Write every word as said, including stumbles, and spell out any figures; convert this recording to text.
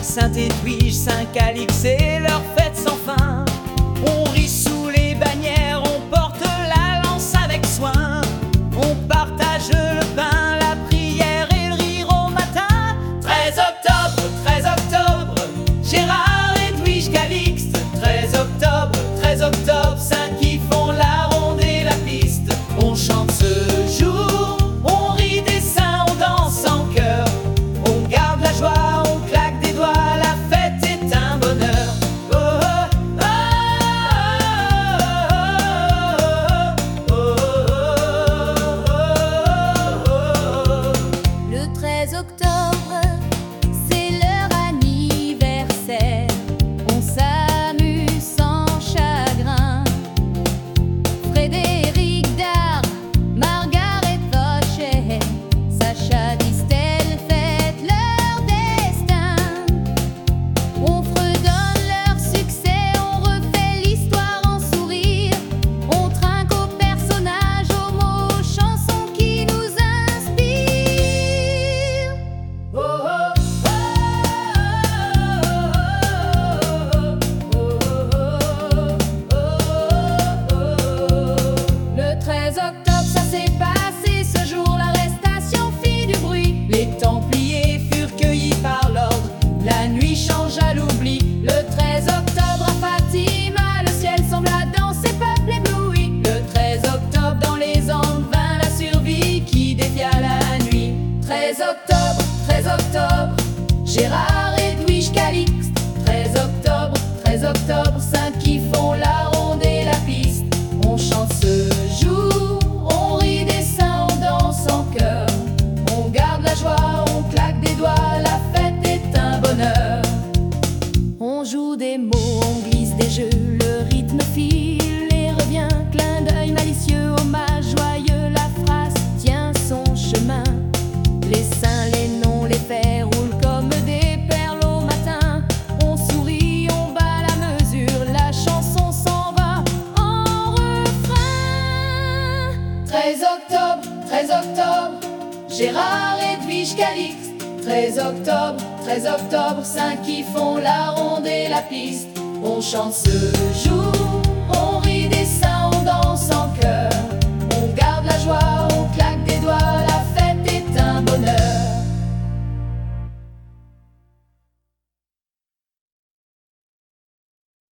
Saint-Edwige, Saint-Calix et leur fête sans fin. On rit sous les bannières, on porte la lance avec soin. On partage le pain, la prière et le rire au matin. treize octobre, treize octobre, Gérard, Edwige, Calixte. treize octobre, treize octobre, saints qui font la ronde et la piste. On chante ce jour, on rit des saints, on danse en chœur. On garde la joie, on claque des doigts, la fête est un bonheur. Oh, oh, oh, oh, oh, oh. Le treize octobre, c'est leur anniversaire. On s'amuse sans chagrin. Frédéric Dard, Margaret Rocher, Sacha Distel fêtent leur destin. On fredonne leur succès, on refait l'histoire en sourire. On trinque aux personnages, aux mots, aux chansons qui nous inspirent. Oh, oh, Le treize octobre, ça s'est passé ce jour, l'arrestation fit du bruit. les Templiers furent cueillis par l'ordre, la nuit changea l'oubli. Le treize octobre à Fatima, le ciel sembla dans ses peuples éblouis. Le treize octobre dans les Andes vint la survie qui défia la nuit. treize octobre, treize octobre, Gérard, Edwige, Calixte. treize octobre, treize octobre, saints qui font la ronde et la piste. On chante ce jour, on rit des saints, on danse en chœur. On garde la joie, on claque des doigts, la fête est un bonheur. on joue des mots, on glisse des jeux, le rythme file et revient. Clin d'œil malicieux, hommage joyeux, la phrase tient son chemin. Les saints, les noms, les faits roulent comme des perles au matin. On sourit, on bat la mesure, la chanson s'en va en refrain. treize octobre, treize octobre, Gérard, Edwige, Calixte. treize octobre, treize octobre, saints qui font la ronde et la piste. On chante ce jour,